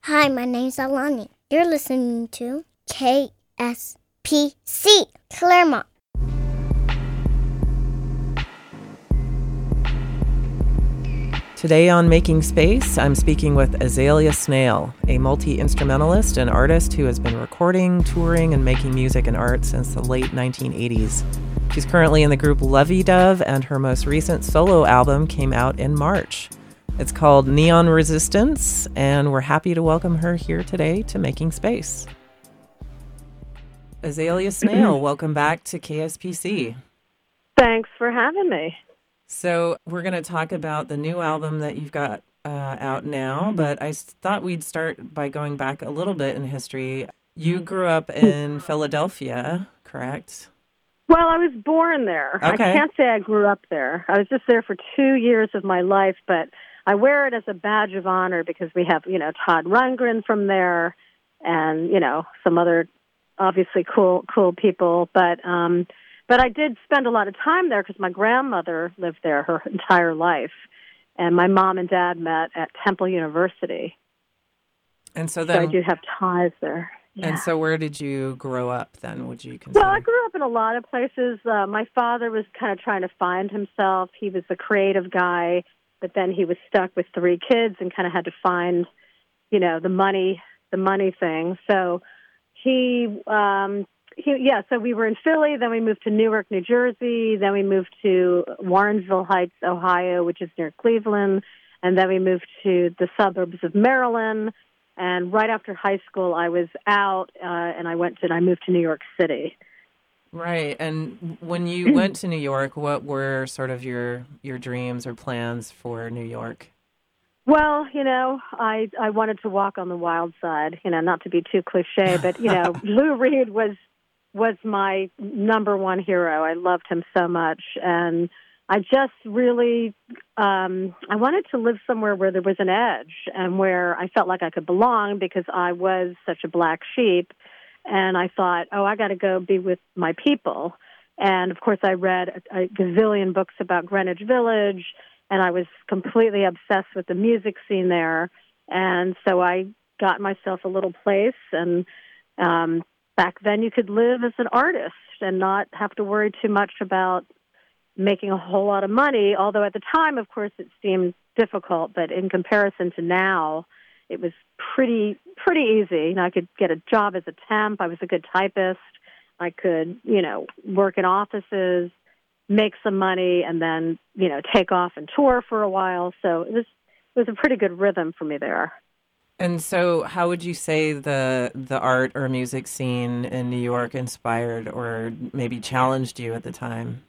Hi, my name's Alani. You're listening to KSPC, Claremont. Today on Making Space, I'm speaking with Azalea Snail, a multi-instrumentalist and artist who has been recording, touring, and making music and art since the late 1980s. She's currently in the group Lovey Dove, and her most recent solo album came out in March. It's called Neon Resistance, and we're happy to welcome her here today to Making Space. Azalea Snail, welcome back to KSPC. Thanks for having me. So we're going to talk about the new album that you've got out now, but I thought we'd start by going back a little bit in history. You grew up in Philadelphia, correct? Well, I was born there. Okay. I can't say I grew up there. I was just there for 2 years of my life, but I wear it as a badge of honor because we have, Todd Rundgren from there and, some other obviously cool people. But I did spend a lot of time there because my grandmother lived there her entire life, and my mom and dad met at Temple University. And so I do have ties there. Yeah. And so where did you grow up then, would you consider? Well, I grew up in a lot of places. My father was kind of trying to find himself. He was a creative guy, but then he was stuck with 3 kids and kind of had to find, the money thing. So so we were in Philly, then we moved to Newark, New Jersey, then we moved to Warrensville Heights, Ohio, which is near Cleveland, and then we moved to the suburbs of Maryland. And right after high school, I was out, and I moved to New York City. Right. And when you went to New York, what were sort of your dreams or plans for New York? Well, I wanted to walk on the wild side, not to be too cliche, but, Lou Reed was my number one hero. I loved him so much. And I just really, I wanted to live somewhere where there was an edge and where I felt like I could belong because I was such a black sheep. And I thought, I got to go be with my people. And, of course, I read a gazillion books about Greenwich Village, and I was completely obsessed with the music scene there. And so I got myself a little place, and back then you could live as an artist and not have to worry too much about making a whole lot of money, although at the time, of course, it seemed difficult. But in comparison to now, it was pretty easy. I could get a job as a temp. I was a good typist. I could, work in offices, make some money, and then, take off and tour for a while. So it was a pretty good rhythm for me there. And so how would you say the art or music scene in New York inspired or maybe challenged you at the time?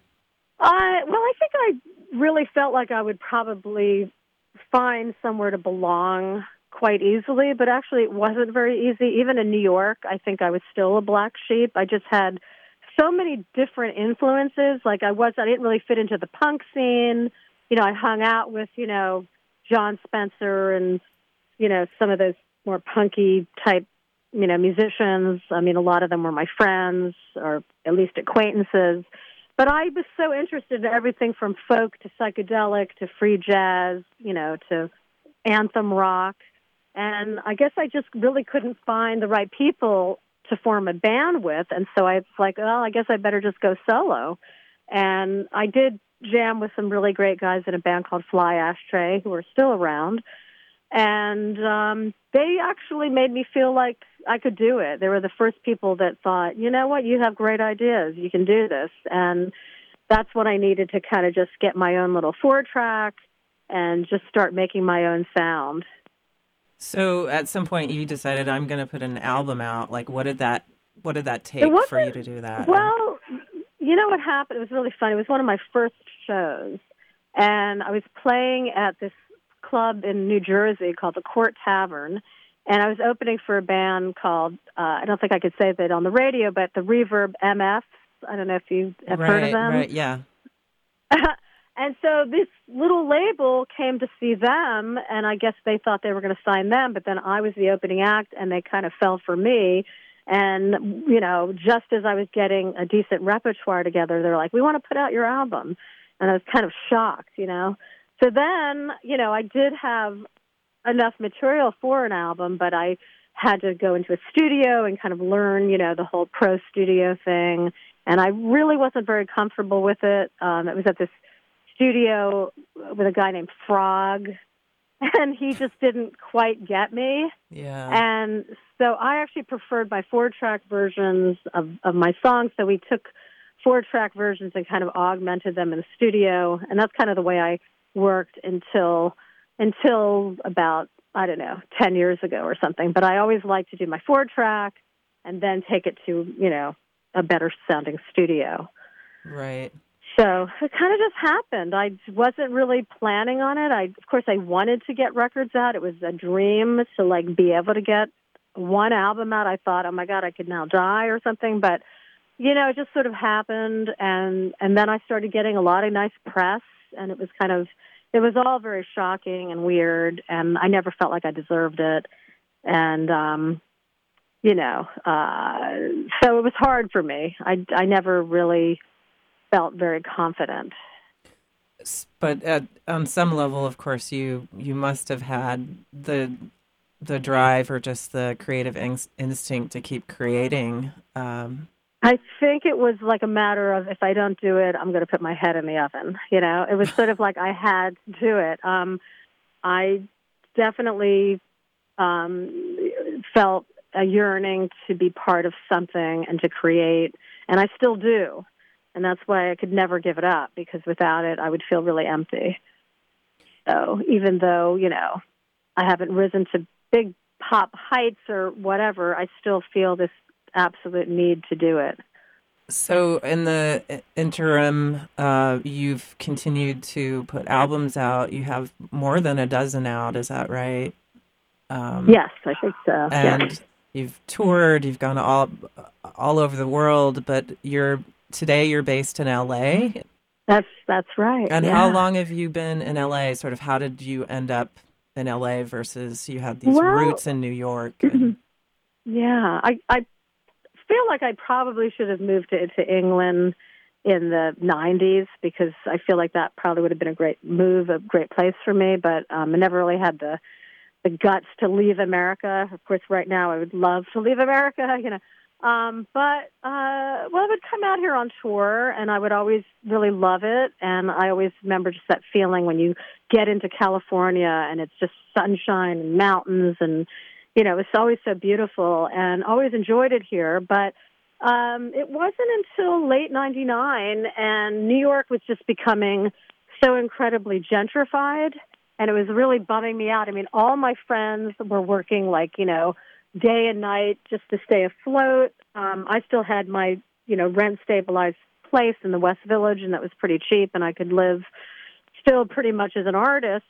I think I really felt like I would probably find somewhere to belong quite easily, but actually it wasn't very easy. Even in New York, I think I was still a black sheep. I just had so many different influences. Like I didn't really fit into the punk scene. I hung out with, John Spencer and, some of those more punky type, musicians. I mean, a lot of them were my friends or at least acquaintances. But I was so interested in everything from folk to psychedelic to free jazz, to anthem rock. And I guess I just really couldn't find the right people to form a band with. And so I was like, I guess I better just go solo. And I did jam with some really great guys in a band called Fly Ashtray, who are still around. And they actually made me feel like I could do it. They were the first people that thought, you know what, you have great ideas. You can do this. And that's what I needed to kind of just get my own little 4-track and just start making my own sound. So at some point you decided I'm going to put an album out. Like what did that take for you to do that? Well, you know what happened? It was really funny. It was one of my first shows. And I was playing at this club in New Jersey called the Court Tavern. And I was opening for a band called, I don't think I could say that on the radio, but the Reverb MFs. I don't know if you have heard of them. Right, yeah. And so this little label came to see them, and I guess they thought they were going to sign them, but then I was the opening act, and they kind of fell for me. And, just as I was getting a decent repertoire together, they're like, we want to put out your album. And I was kind of shocked, So then, I did have enough material for an album, but I had to go into a studio and kind of learn, the whole pro studio thing. And I really wasn't very comfortable with it. It was at this studio with a guy named Frog, and he just didn't quite get me. Yeah. And so I actually preferred my 4-track versions of my songs. So we took 4-track versions and kind of augmented them in the studio. And that's kind of the way I worked until about, 10 years ago or something. But I always liked to do my 4-track and then take it to, a better sounding studio. Right. So it kind of just happened. I wasn't really planning on it. Of course, I wanted to get records out. It was a dream to be able to get one album out. I thought, oh my God, I could now die or something. But, it just sort of happened. And then I started getting a lot of nice press, and it was all very shocking and weird. And I never felt like I deserved it. And, so it was hard for me. I never really felt very confident. But on some level, of course, you must have had the drive or just the creative instinct to keep creating. I think it was like a matter of, if I don't do it, I'm going to put my head in the oven. It was sort of like I had to do it. I definitely felt a yearning to be part of something and to create, and I still do. And that's why I could never give it up, because without it, I would feel really empty. So even though, I haven't risen to big pop heights or whatever, I still feel this absolute need to do it. So in the interim, you've continued to put albums out. You have more than a dozen out. Is that right? Yes, I think so. And yes. You've toured. You've gone all over the world. But today you're based in L.A. That's right. And yeah. how long have you been in L.A.? Sort of, how did you end up in L.A. versus you had these roots in New York? Yeah, I feel like I probably should have moved to England in the 90s, because I feel like that probably would have been a great move, a great place for me. But I never really had the guts to leave America. Of course, right now I would love to leave America, But I would come out here on tour, and I would always really love it. And I always remember just that feeling when you get into California and it's just sunshine and mountains, and it's always so beautiful, and always enjoyed it here. But it wasn't until late '99, and New York was just becoming so incredibly gentrified, and it was really bumming me out. I mean, all my friends were working day and night just to stay afloat. I still had my, rent-stabilized place in the West Village, and that was pretty cheap, and I could live still pretty much as an artist.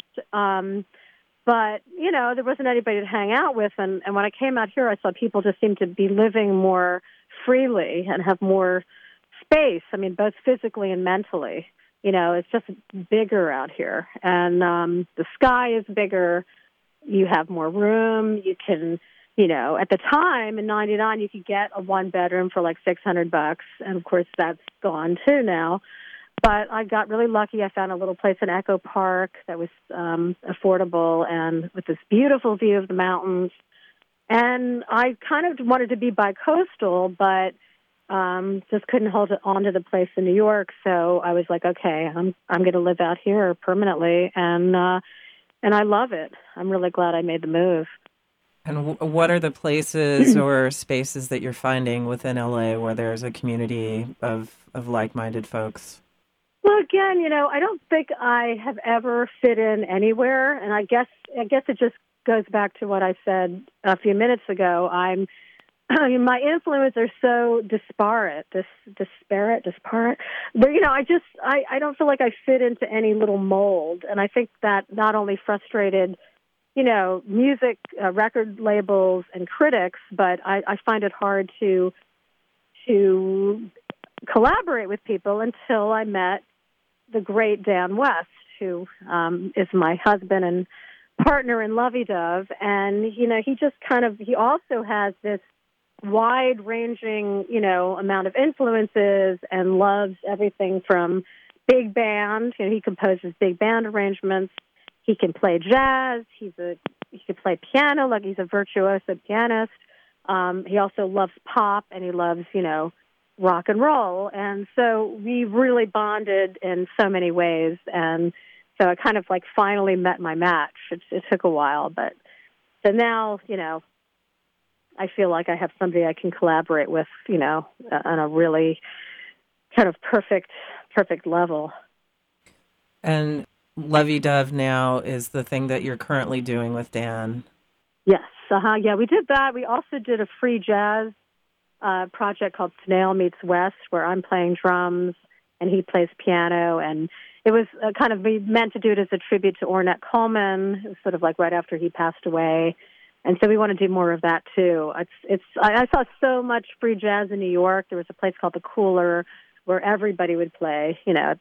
But, there wasn't anybody to hang out with. And when I came out here, I saw people just seem to be living more freely and have more space, both physically and mentally. It's just bigger out here. And the sky is bigger. You have more room. You can... at the time in '99, you could get a 1-bedroom for like $600, and of course that's gone too now. But I got really lucky. I found a little place in Echo Park that was affordable and with this beautiful view of the mountains. And I kind of wanted to be bi-coastal, but just couldn't hold on to the place in New York. So I was like, okay, I'm going to live out here permanently, and I love it. I'm really glad I made the move. And what are the places or spaces that you're finding within LA where there's a community of like-minded folks? Well, again, I don't think I have ever fit in anywhere, and I guess it just goes back to what I said a few minutes ago. My influences are so disparate. But I don't feel like I fit into any little mold, and I think that not only frustrated music, record labels and critics, but I find it hard to collaborate with people until I met the great Dan West, who is my husband and partner in Lovey Dove. And, he also has this wide-ranging, amount of influences and loves everything from big band. He composes big band arrangements. He can play jazz. He's a he could play piano, like he's a virtuoso pianist. He also loves pop, and he loves, rock and roll. And so we really bonded in so many ways. And so I kind of like finally met my match. It took a while, but so now, I feel like I have somebody I can collaborate with, on a really kind of perfect level. And Lovey Dove now is the thing that you're currently doing with Dan. Yes. Yeah, we did that. We also did a free jazz project called Snail Meets West, where I'm playing drums and he plays piano. And it was we meant to do it as a tribute to Ornette Coleman. It was sort of like right after he passed away. And so we want to do more of that too. I saw so much free jazz in New York. There was a place called the Cooler where everybody would play,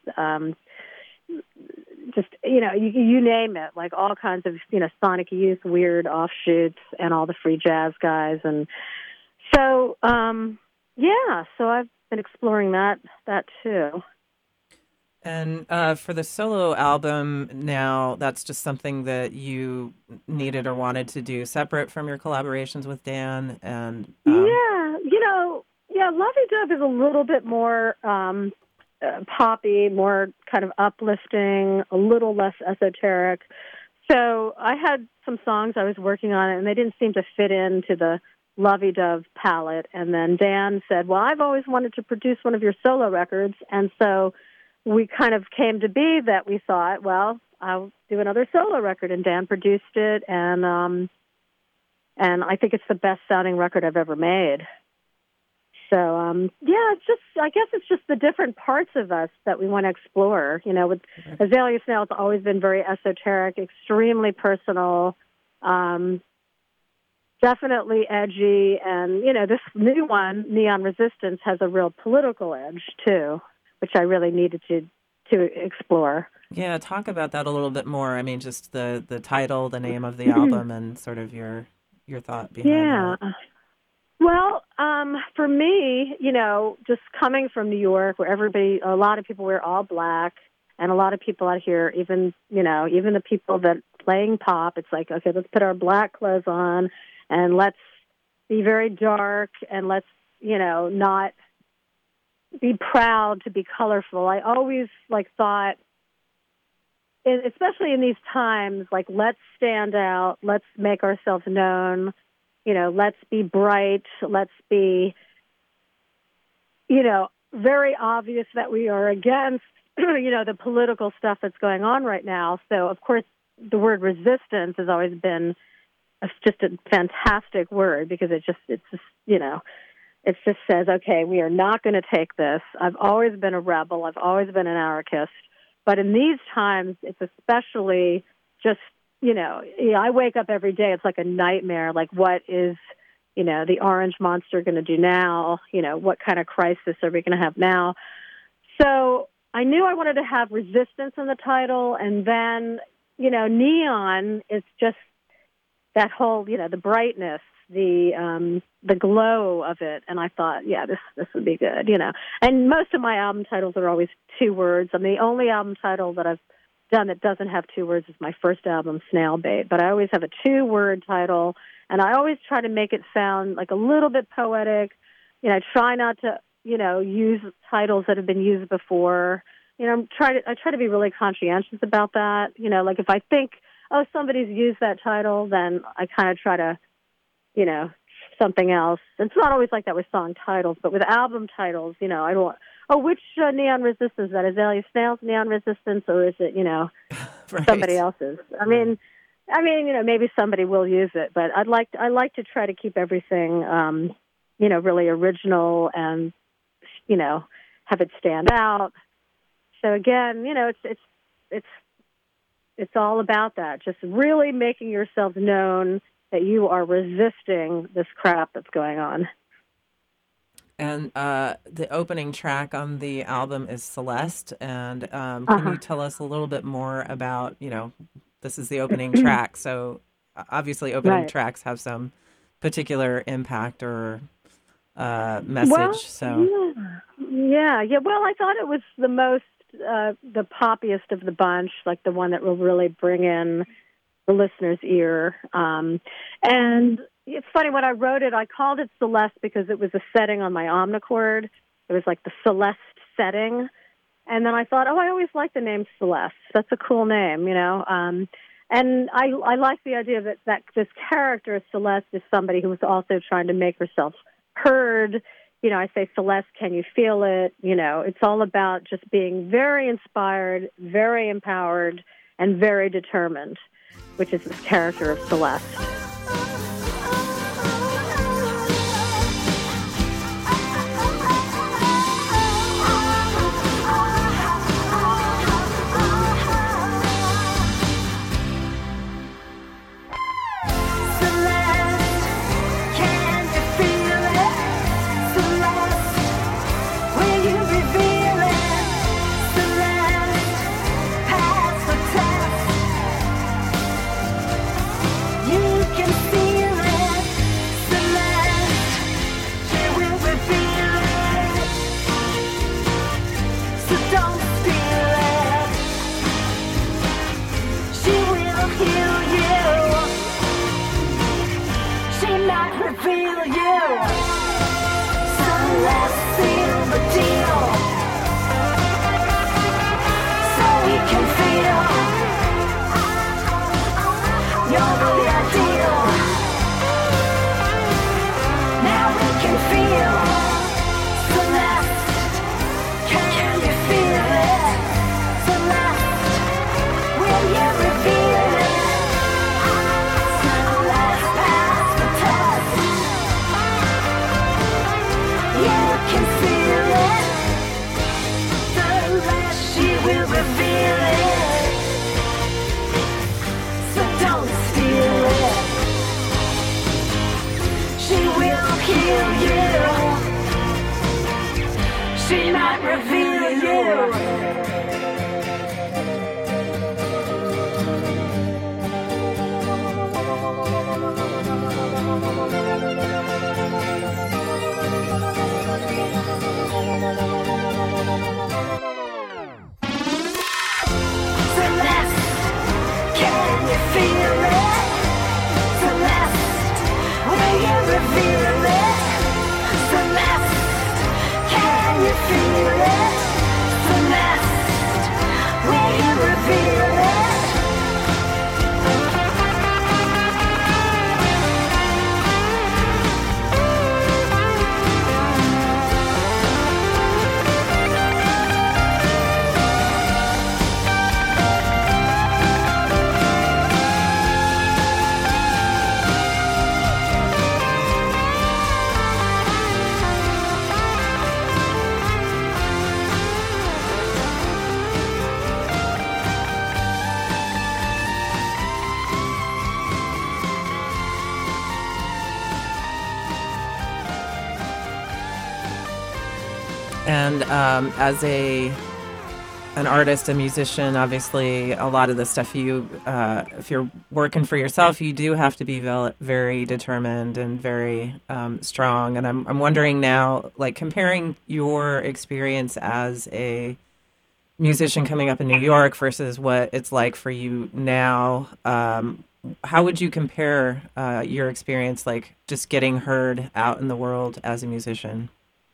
just, you name it, like all kinds of, Sonic Youth, Weird offshoots, and all the free jazz guys. And so, so I've been exploring that too. And for the solo album now, that's just something that you needed or wanted to do separate from your collaborations with Dan. And Lovey Dove is a little bit more poppy, more kind of uplifting, a little less esoteric. So I had some songs I was working on, and they didn't seem to fit into the Lovey Dove palette. And then Dan said, well, I've always wanted to produce one of your solo records. And so we kind of came to be that we thought, well, I'll do another solo record. And Dan produced it, and I think it's the best sounding record I've ever made. So, I guess it's just the different parts of us that we want to explore. With Azalea Snail, it's always been very esoteric, extremely personal, definitely edgy. And, this new one, Neon Resistance, has a real political edge, too, which I really needed to explore. Yeah, talk about that a little bit more. I mean, just the title, the name of the album, and sort of your thought behind that. Well, for me, just coming from New York, where a lot of people wear all black, and a lot of people out here, even the people that playing pop, it's like, okay, let's put our black clothes on, and let's be very dark, and let's, not be proud to be colorful. I always thought, especially in these times, let's stand out, let's make ourselves known. Let's be bright. Let's be, very obvious that we are against, the political stuff that's going on right now. So, of course, the word resistance has always been just a fantastic word because it just says, okay, we are not going to take this. I've always been a rebel. I've always been an anarchist. But in these times, it's especially just, I wake up every day. It's like a nightmare. Like, what is, the orange monster going to do now? What kind of crisis are we going to have now? So I knew I wanted to have resistance in the title. And then, neon is just that whole, the brightness, the glow of it. And I thought, yeah, this would be good, And most of my album titles are always 2 words. I mean, the only album title that I've done that doesn't have 2 words is my first album, Snail Bait, but I always have a 2-word title, and I always try to make it sound like a little bit poetic. I try not to, use titles that have been used before. I try to be really conscientious about that. Like if I think, oh, somebody's used that title, then I kind of try to, something else. It's not always like that with song titles, but with album titles, I don't. Oh, which Neon Resistance? Is that Azalea Snail's Neon Resistance, or is it, right. somebody else's? I mean, maybe somebody will use it, but I like to try to keep everything, really original and, have it stand out. So again, it's all about that. Just really making yourself known that you are resisting this crap that's going on. And the opening track on the album is Celeste. And can you tell us a little bit more about, this is the opening track. So obviously opening tracks have some particular impact or message. Well, yeah. Well, I thought it was the poppiest of the bunch, like the one that will really bring in the listener's ear. And it's funny, when I wrote it, I called it Celeste because it was a setting on my omnichord. It was like the Celeste setting. And then I thought, I always liked the name Celeste. That's a cool name, you know. And I like the idea that this character, Celeste, is somebody who was also trying to make herself heard. You know, I say, Celeste, can you feel it? You know, it's all about just being very inspired, very empowered, and very determined, which is this character of Celeste. And as an artist, a musician, obviously a lot of the stuff if you're working for yourself, you do have to be very determined and very strong. And I'm wondering now, like, comparing your experience as a musician coming up in New York versus what it's like for you now, how would you compare your experience, like just getting heard out in the world as a musician?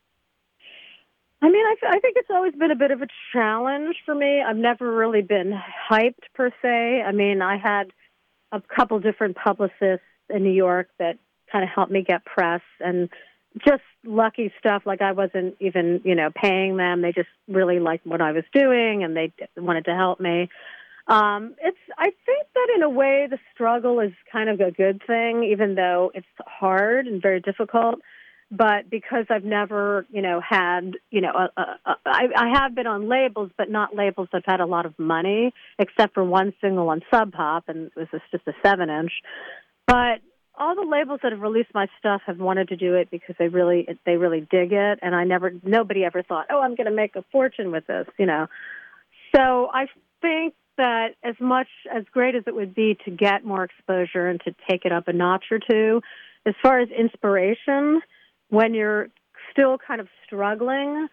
I mean, I think it's always been a bit of a challenge for me. I've never really been hyped per se. I mean, I had a couple different publicists in New York that kind of helped me get press, and just lucky stuff. Like, I wasn't even, paying them. They just really liked what I was doing, and they wanted to help me. I think that in a way the struggle is kind of a good thing, even though it's hard and very difficult. But because I've never, had, I have been on labels, but not labels that have had a lot of money, except for one single on Sub Pop, and it was just a 7-inch. But all the labels that have released my stuff have wanted to do it because they really dig it, and nobody ever thought, oh, I'm going to make a fortune with this, So I think that as great as it would be to get more exposure and to take it up a notch or two, as far as inspiration, when you're still kind of struggling,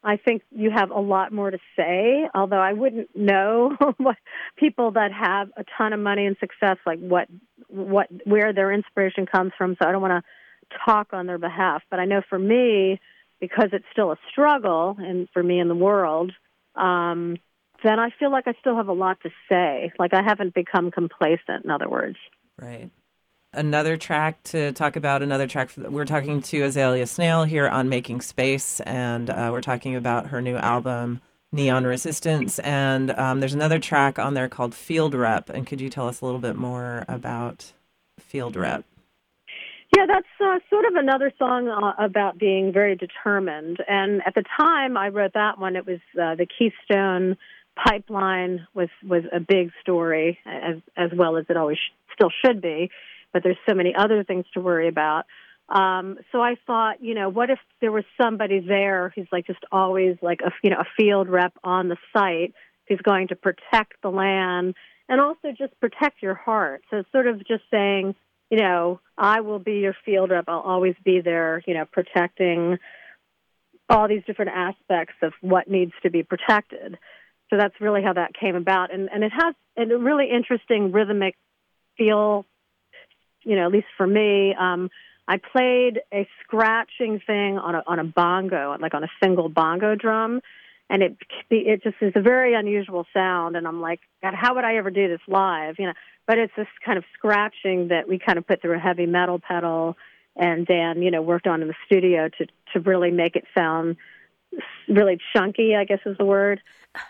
I think you have a lot more to say, although I wouldn't know what people that have a ton of money and success, like where their inspiration comes from. So I don't want to talk on their behalf. But I know for me, because it's still a struggle, and for me in the world, then I feel like I still have a lot to say. Like I haven't become complacent, in other words. Right. Another track to talk about, we're talking to Azalea Snail here on Making Space, and we're talking about her new album, Neon Resistance, and there's another track on there called Field Rep, and could you tell us a little bit more about Field Rep? Yeah, that's sort of another song about being very determined, and at the time I wrote that one, it was the Keystone Pipeline was a big story, as well as it always still should be. But there's so many other things to worry about. So I thought, what if there was somebody there who's like just always like a field rep on the site who's going to protect the land and also just protect your heart. So it's sort of just saying, I will be your field rep. I'll always be there, protecting all these different aspects of what needs to be protected. So that's really how that came about. And it has a really interesting rhythmic feel. At least for me, I played a scratching thing on a bongo, like on a single bongo drum, and it just is a very unusual sound. And I'm like, God, how would I ever do this live? But it's this kind of scratching that we kind of put through a heavy metal pedal, and Dan, worked on in the studio to really make it sound really chunky, I guess is the word.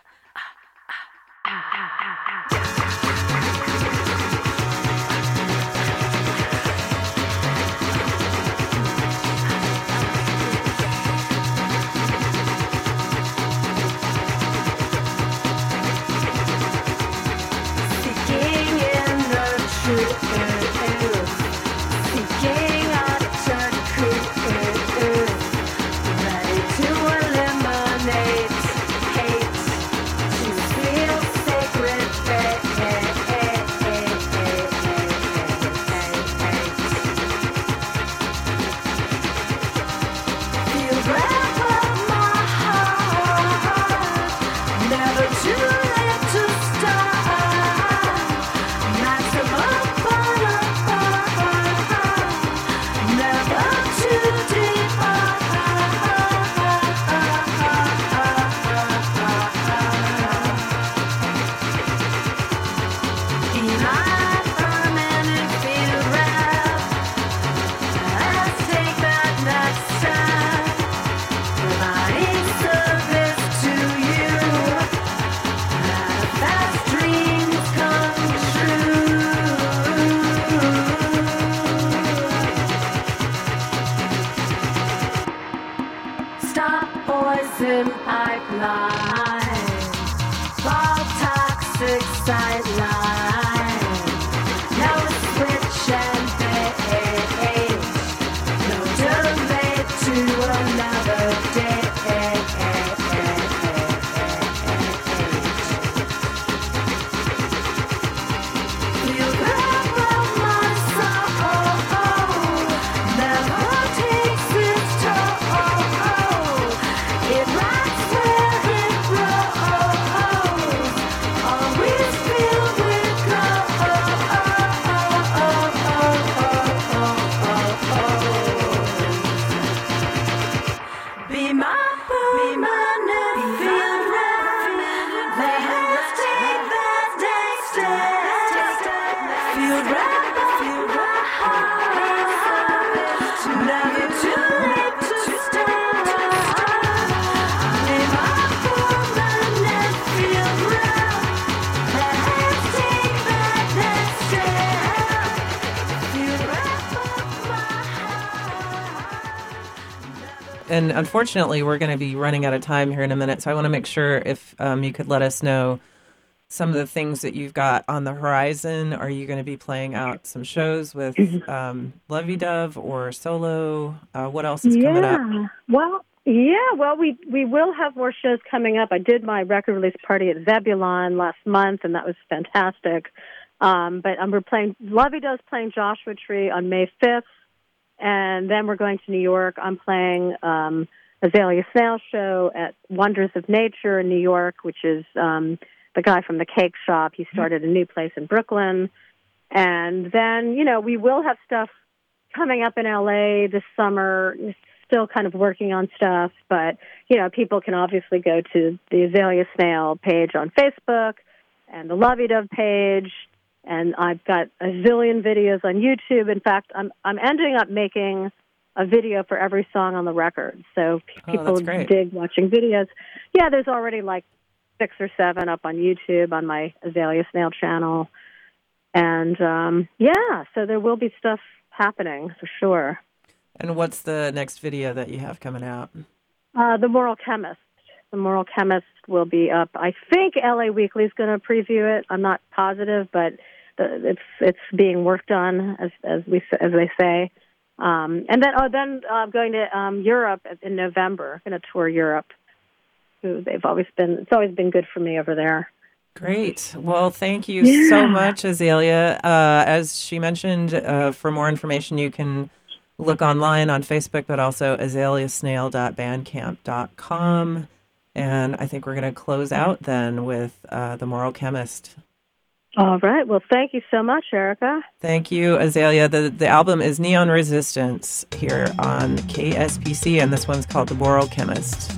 And unfortunately, we're going to be running out of time here in a minute, so I want to make sure if you could let us know some of the things that you've got on the horizon. Are you going to be playing out some shows with Lovey Dove or solo? What else is coming up? Well, we will have more shows coming up. I did my record release party at Zebulon last month, and that was fantastic. But we're playing, Lovey Dove's playing Joshua Tree on May 5th. And then we're going to New York. I'm playing Azalea Snail show at Wonders of Nature in New York, which is the guy from the cake shop. He started a new place in Brooklyn. And then, we will have stuff coming up in L.A. this summer, still kind of working on stuff. But, people can obviously go to the Azalea Snail page on Facebook and the Lovey Dove page. And I've got a zillion videos on YouTube. In fact, I'm ending up making a video for every song on the record. So people dig watching videos. Yeah, there's already like 6 or 7 up on YouTube on my Azalea Snail channel. And, so there will be stuff happening for sure. And what's the next video that you have coming out? The Moral Chemist. The Moral Chemist will be up. I think LA Weekly is going to preview it. I'm not positive, but it's being worked on, as they say. And then I'm going to Europe in November. I'm going to tour Europe. It's always been good for me over there. Great. Well, thank you so much, Azalea. As she mentioned, for more information, you can look online on Facebook, but also azaleasnail.bandcamp.com. And I think we're going to close out then with The Moral Chemist. All right. Well, thank you so much, Erica. Thank you, Azalea. The album is Neon Resistance here on KSPC, and this one's called The Moral Chemist.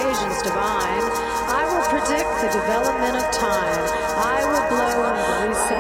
Development of time. I will blow the recesses